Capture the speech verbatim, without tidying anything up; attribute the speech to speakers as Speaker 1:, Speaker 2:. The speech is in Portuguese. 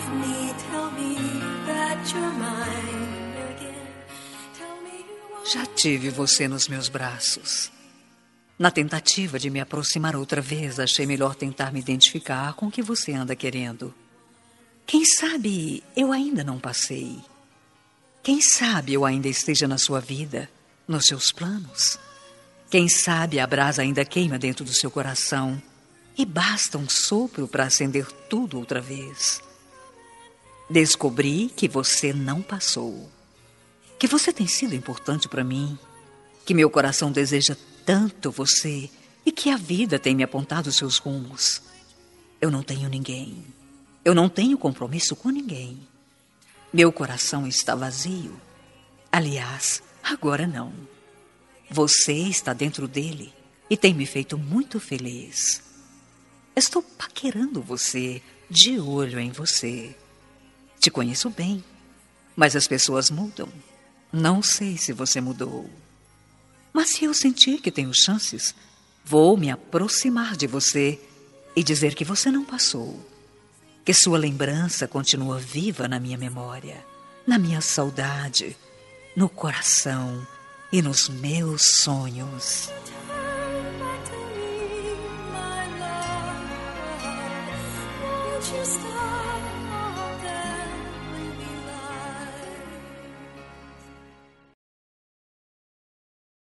Speaker 1: Já tive você nos meus braços. Na tentativa de me aproximar outra vez, achei melhor tentar me identificar com o que você anda querendo. Quem sabe eu ainda não passei. Quem sabe eu ainda esteja na sua vida, nos seus planos. Quem sabe a brasa ainda queima dentro do seu coração e basta um sopro para acender tudo outra vez. Descobri que você não passou. Que você tem sido importante para mim, que meu coração deseja tanto você e que a vida tem me apontado seus rumos. Eu não tenho ninguém, eu não tenho compromisso com ninguém. Meu coração está vazio. Aliás, agora não. Você está dentro dele e tem me feito muito feliz. Estou paquerando você, de olho em você. Te conheço bem, mas as pessoas mudam. Não sei se você mudou. Mas se eu sentir que tenho chances, vou me aproximar de você e dizer que você não passou. Que sua lembrança continua viva na minha memória, na minha saudade, no coração e nos meus sonhos.
Speaker 2: Just